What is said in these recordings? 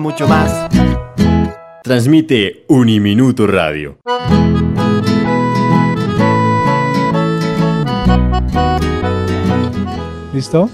mucho más. Transmite Uniminuto Radio. ¿Listo?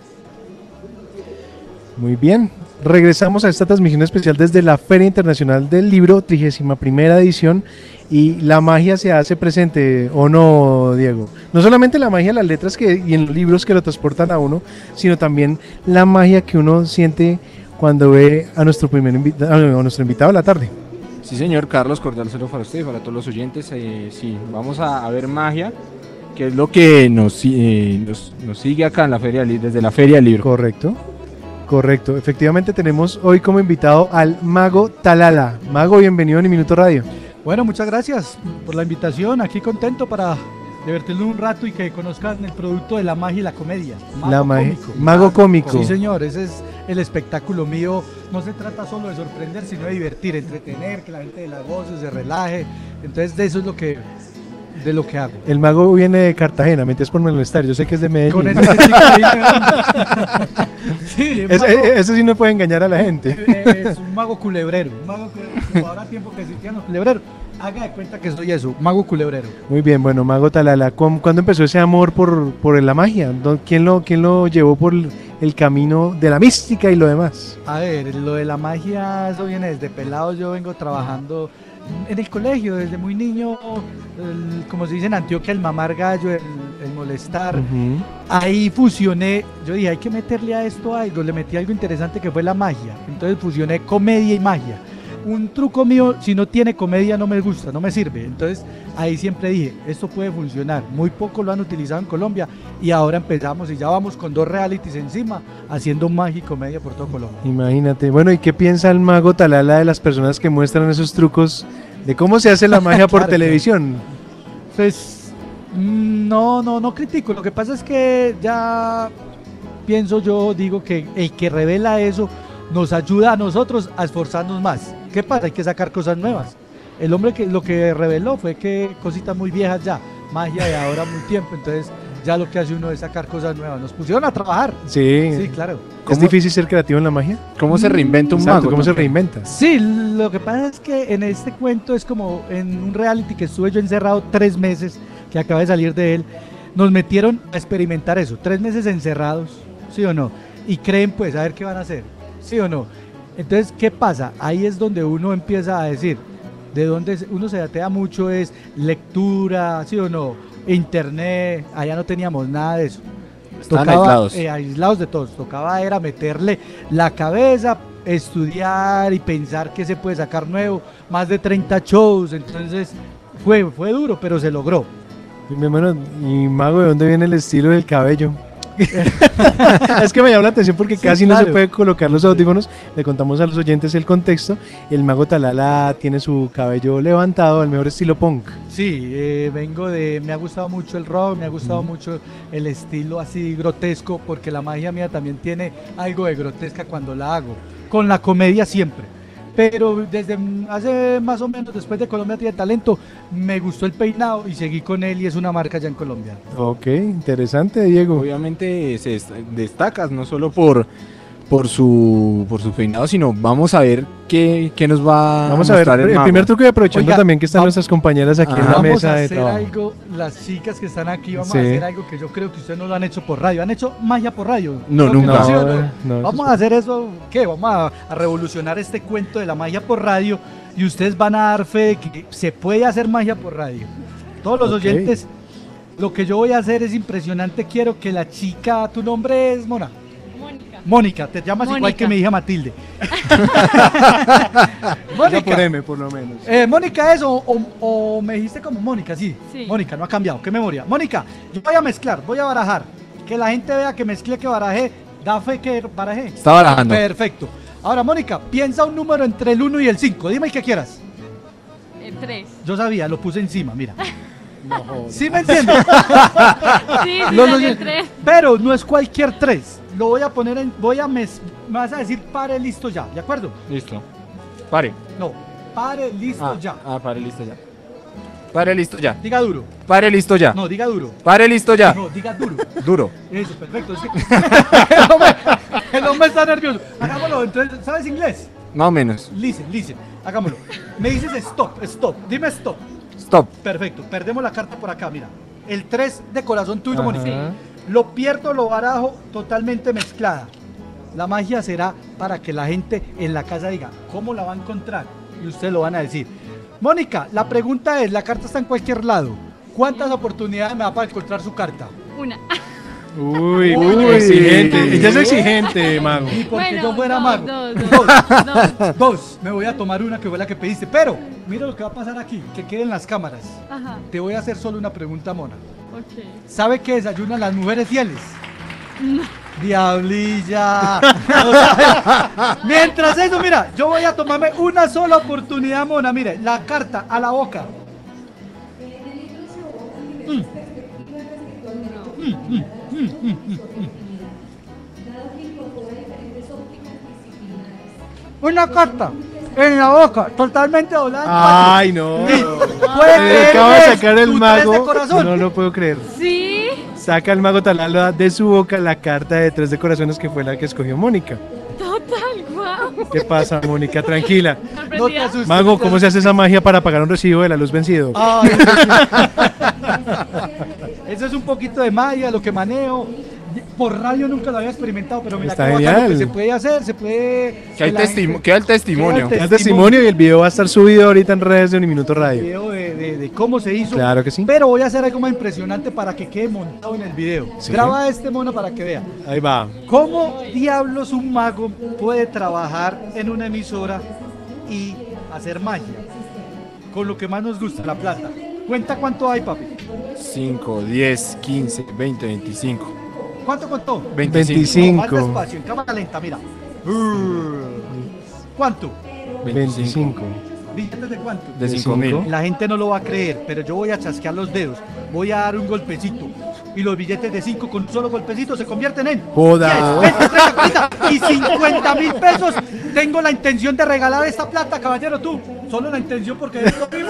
Muy bien. Regresamos a esta transmisión especial desde la Feria Internacional del Libro, 31ª edición, y la magia se hace presente, ¿o no, Diego? No solamente la magia en las letras y en los libros que lo transportan a uno, sino también la magia que uno siente cuando ve a nuestro nuestro invitado de la tarde. Sí, señor Carlos, cordial saludo para usted y para todos los oyentes. Sí, vamos a ver magia, que es lo que nos sigue acá en la Feria desde la Feria del Libro. Correcto, efectivamente tenemos hoy como invitado al Mago Talala. Mago, bienvenido a Uniminuto Radio. Bueno, muchas gracias por la invitación, aquí contento para divertirnos un rato y que conozcan el producto de la magia y la comedia. Mago cómico. Sí, señor, ese es el espectáculo mío. No se trata solo de sorprender, sino de divertir, entretener, que la gente la goce, se relaje. Entonces de eso es de lo que hago. El mago viene de Cartagena, me entiendes por molestar, yo sé que es de Medellín. Con ese chico ahí, sí, ese sí no puede engañar a la gente. Es un mago culebrero, como ahora tiempo que existían los culebreros. Haga de cuenta que soy eso, mago culebrero. Muy bien, bueno, Mago Talala, ¿cuándo empezó ese amor por la magia? ¿Quién lo llevó por el camino de la mística y lo demás? A ver, lo de la magia, eso viene desde pelado. Yo vengo trabajando en el colegio desde muy niño, como se dice en Antioquia, el mamar gallo, el molestar. Ahí fusioné, yo dije, hay que meterle a esto algo, le metí algo interesante que fue la magia. Entonces fusioné comedia y magia. Un truco mío, si no tiene comedia no me gusta, no me sirve. Entonces ahí siempre dije, esto puede funcionar. Muy poco lo han utilizado en Colombia y ahora empezamos y ya vamos con 2 realities encima haciendo magia y comedia por todo Colombia. Imagínate. Bueno, ¿y qué piensa el Mago Talala de las personas que muestran esos trucos de cómo se hace la magia por televisión? Pues no critico. Lo que pasa es que ya digo que el que revela eso nos ayuda a nosotros a esforzarnos más. ¿Qué pasa? Hay que sacar cosas nuevas. El hombre que lo que reveló fue que cositas muy viejas ya, magia de ahora muy tiempo, entonces ya lo que hace uno es sacar cosas nuevas. Nos pusieron a trabajar. Sí, claro. ¿Es difícil ser creativo en la magia? ¿Cómo se reinventa un mago? ¿Cómo se reinventa? Sí, lo que pasa es que en este cuento es como en un reality que estuve yo encerrado 3 meses, que acaba de salir de él, nos metieron a experimentar eso, 3 meses encerrados, ¿sí o no? Y creen pues a ver qué van a hacer, ¿sí o no? Entonces, ¿qué pasa? Ahí es donde uno empieza a decir, de donde uno se atea mucho es lectura, ¿sí o no? Internet, allá no teníamos nada de eso. Tocaba, aislados de todos, tocaba era meterle la cabeza, estudiar y pensar qué se puede sacar nuevo, más de 30 shows, entonces fue duro, pero se logró. Bueno, y Mago, ¿de dónde viene el estilo del cabello? Es que me llama la atención porque casi no se puede colocar los audífonos. Le contamos a los oyentes el contexto. El Mago Talala tiene su cabello levantado, al mejor estilo punk. Sí, me ha gustado mucho el rock, me ha gustado mucho el estilo así grotesco, porque la magia mía también tiene algo de grotesca cuando la hago, con la comedia siempre. Pero desde hace más o menos, después de Colombia Tiene Talento, me gustó el peinado y seguí con él y es una marca ya en Colombia. Ok, interesante, Diego. Obviamente destacas no solo por su peinado, sino vamos a ver qué nos va a mostrar el primer truco, y aprovechando también que están nuestras compañeras aquí en la mesa de trabajo. Vamos a hacer algo, las chicas que están aquí, vamos a hacer algo que yo creo que ustedes no lo han hecho por radio. ¿Han hecho magia por radio? No, nunca. No, vamos a hacer eso, ¿qué? Vamos a revolucionar este cuento de la magia por radio y ustedes van a dar fe de que se puede hacer magia por radio. Todos los oyentes, lo que yo voy a hacer es impresionante. Quiero que la chica, ¿tu nombre es Mona? Mónica, te llamas igual que mi hija Matilde. Mónica, por M, por lo menos. Mónica es o me dijiste como Mónica, sí. Mónica, no ha cambiado, qué memoria. Mónica, yo voy a mezclar, voy a barajar. Que la gente vea que mezclé, que barajé. Da fe que barajé. Está barajando. Perfecto. Ahora, Mónica, piensa un número entre el 1 y el 5. Dime el que quieras. El 3. Yo sabía, lo puse encima, mira. No, ¿Sí me entiendes? Sí, el 3. Pero no es cualquier 3. Lo voy a poner en... me vas a decir pare, listo, ya. ¿De acuerdo? Listo. Pare. No, pare, listo, ya. Pare, listo, ya. Pare, listo, ya. Diga duro. Pare, listo, ya. No, diga duro. Pare, listo, ya. No, diga duro. Duro. Eso, perfecto. Es que el hombre está nervioso. Hagámoslo. Entonces, ¿sabes inglés? Más o menos. Listen, hagámoslo. Me dices stop, dime stop. Stop. Perfecto, perdemos la carta por acá, mira. El 3 de corazón tuyo, Ajá. Mónica. Lo pierdo, lo barajo totalmente mezclada. La magia será para que la gente en la casa diga, ¿cómo la va a encontrar? Y ustedes lo van a decir. Mónica, la pregunta es, la carta está en cualquier lado. ¿Cuántas oportunidades me da para encontrar su carta? Una. Uy, Uy. exigente. Ella es exigente, mago. Y porque Bueno, yo fuera dos, mago. dos. Dos. Me voy a tomar una que fue la que pediste. Pero, mira lo que va a pasar aquí, que queden las cámaras. Ajá, Te voy a hacer solo una pregunta, Mona. ok. ¿Sabe qué desayunan las mujeres fieles? Diablilla. No sabe. Mientras eso, mira, yo voy a tomarme una sola oportunidad, Mona. Mire, la carta a la boca. Una carta en la boca, totalmente doblada. Ay, no. Puede Se creer acaba de que sacar el tu tres de mago. corazón. No lo puedo creer. Sí, Saca el mago Talala de su boca la carta de 3 de corazones que fue la que escogió Mónica. total, guau. ¿Qué pasa, Mónica? Tranquila. No te Sorprendida. asustes. Mago, ¿cómo se hace esa magia para pagar un recibo de la luz vencido? Ay, eso es un poquito de magia, lo que manejo. Por radio nunca lo había experimentado, pero mira Está qué bacano genial. que se puede hacer, se puede... Queda el, que la gente- queda el testimonio. Queda El testimonio y el video va a estar subido ahorita en redes de Uniminuto Radio. video de cómo se hizo. Claro que sí. Pero voy a hacer algo más impresionante para que quede montado en el video. Sí. Graba este mono para que vea. Ahí va. ¿Cómo diablos un mago puede trabajar en una emisora y hacer magia? Con lo que más nos gusta, la plata. Cuenta cuánto hay, papi. 5, 10, 15, 20, 25. ¿Cuánto contó? 25. Más despacio, en cámara lenta, mira. ¿Cuánto? 25. ¿Billetes de cuánto? De De 5.000. cinco. La gente no lo va a creer, pero yo voy a chasquear los dedos. Voy a dar un golpecito. Y los billetes de 5 con un solo golpecito se convierten en Joda. 10, 20, 30, 40 y 50.000 pesos. Tengo la intención de regalar esta plata, caballero, tú. Solo la intención porque es lo mismo.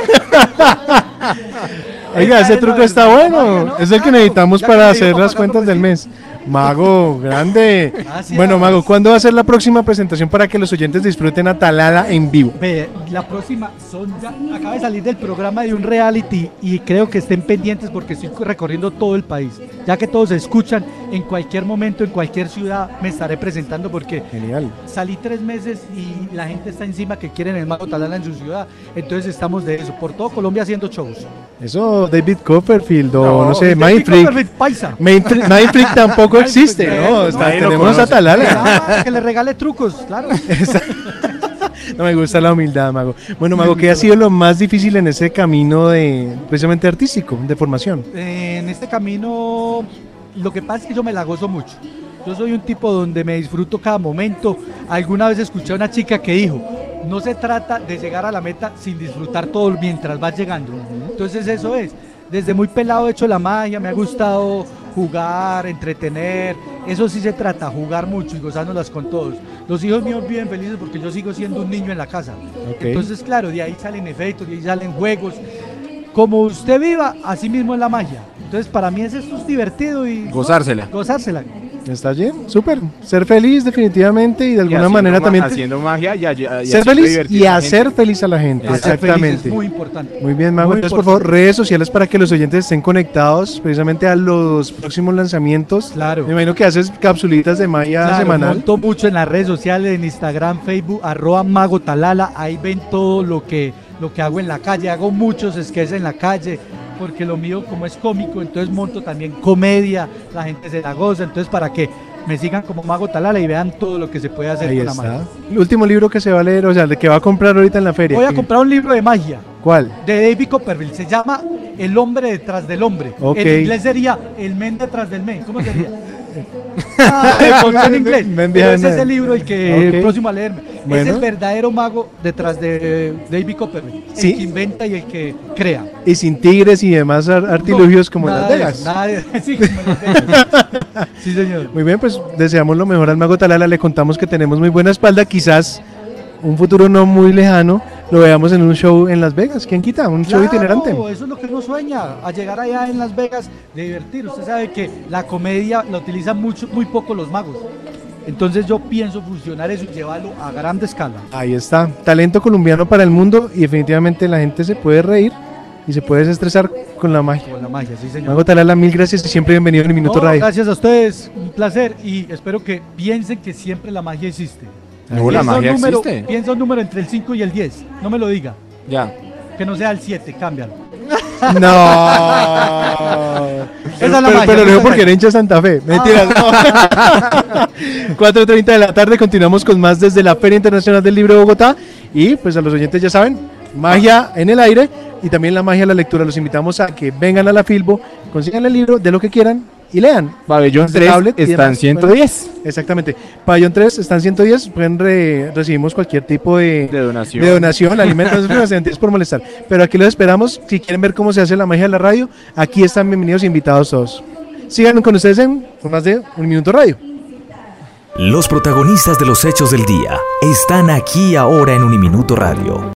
Oiga, ese truco está bueno. Es el que necesitamos Ya que para me hacer dijo las para cuentas pagar del mes. Mago, grande. Gracias. Bueno, Mago, ¿cuándo va a ser la próxima presentación para que los oyentes disfruten a Talala en vivo? Ve, la próxima son ya, acaba de salir del programa de un reality y creo que estén pendientes porque estoy recorriendo todo el país. Ya que todos escuchan, en cualquier momento, en cualquier ciudad me estaré presentando porque Genial. salí 3 meses y la gente está encima que quieren el Mago Talala en su ciudad. Entonces estamos de eso, por todo Colombia haciendo shows. Eso, David Copperfield o no, sé, David Mindfreak. Copperfield, paisa. Mindfreak tampoco existe, Ay, ¿no? Está- nadie lo tenemos a conoce. Talala. Ah, que le regale trucos, claro. No me gusta la humildad, Mago. Bueno, Mago, ¿qué ha sido lo más difícil en ese camino de precisamente artístico, de formación? En este camino, lo que pasa es que yo me la gozo mucho. Yo soy un tipo donde me disfruto cada momento. Alguna vez escuché a una chica que dijo, no se trata de llegar a la meta sin disfrutar todo mientras vas llegando. Entonces eso es. Desde muy pelado he hecho la magia, me ha gustado jugar, entretener. Eso sí se trata, jugar mucho y gozándolas con todos. Los hijos míos viven felices porque yo sigo siendo un niño en la casa. Ok. Entonces, claro, de ahí salen efectos, de ahí salen juegos. Como usted viva, así mismo es la magia. Entonces, para mí esto es divertido y... Gozársela. Gozársela. ¿Está bien? Súper. Ser feliz definitivamente y de alguna haciendo manera también haciendo magia y ser feliz y hacer feliz a la gente. Hacer feliz Exactamente. es muy importante. Muy bien, Mago. Muy Entonces, por importante. favor, redes sociales para que los oyentes estén conectados precisamente a los próximos lanzamientos. Claro. Me imagino que haces capsulitas de magia Claro, semanal. monto mucho en las redes sociales, en Instagram, Facebook, @magotalala. Ahí ven todo lo que hago en la calle. Hago muchos sketches en la calle, porque lo mío como es cómico, entonces monto también comedia, la gente se la goza. Entonces, para que me sigan como Mago Talala y vean todo lo que se puede hacer Ahí con la está. magia. El último libro que se va a leer, o sea, el que va a comprar ahorita en la feria. Voy a comprar un libro de magia ¿Cuál? de David Copperfield. Se llama El hombre detrás del hombre. Ok. En inglés sería El men detrás del men. ¿Cómo sería? En inglés. Men Pero behind ese es men. el libro el que Ok. el próximo a leerme. Es Bueno. el verdadero mago detrás de David Copperfield. Sí. El que inventa y el que crea. Y sin tigres y demás artilugios como en Nada Las de Vegas. eso, nada de- sí, como en Las Vegas. Sí, señor. Muy bien, pues deseamos lo mejor al Mago Talala. Le contamos que tenemos muy buena espalda. Quizás un futuro no muy lejano lo veamos en un show en Las Vegas. ¿Quién quita? Un show itinerante. Eso es lo que uno sueña, a llegar allá en Las Vegas, de divertir. Usted sabe que la comedia la utilizan mucho, muy poco los magos. Entonces yo pienso fusionar eso y llevarlo a grande escala. Ahí está, talento colombiano para el mundo y definitivamente la gente se puede reír y se puede desestresar con la magia. Con la magia, sí señor. Mago Talala, mil gracias y siempre bienvenido en Minuto No, Radio. gracias a ustedes, un placer y espero que piensen que siempre la magia existe. No, la magia existe. Piensa un número entre el 5 y el 10, no me lo diga. Ya. Que no sea el 7, cámbialo. No. Esa es la magia, Pero lo esa digo es porque la- era hincha de Santa Fe. Mentiras, no. 4:30 de la tarde, continuamos con más desde la Feria Internacional del Libro de Bogotá. Y pues a los oyentes ya saben, magia en el aire y también la magia de la lectura. Los invitamos a que vengan a la Filbo, consigan el libro de lo que quieran y lean. Pabellón Desde 3 tablet y está en demás. 110 Exactamente. Pabellón 3 están 110, pueden recibimos cualquier tipo de donación. de donación, alimentos, es por molestar. Pero aquí los esperamos. Si quieren ver cómo se hace la magia de la radio, aquí están bienvenidos e invitados todos. Sigan con ustedes en más de Un Minuto Radio. Los protagonistas de los hechos del día están aquí ahora en Uniminuto Radio.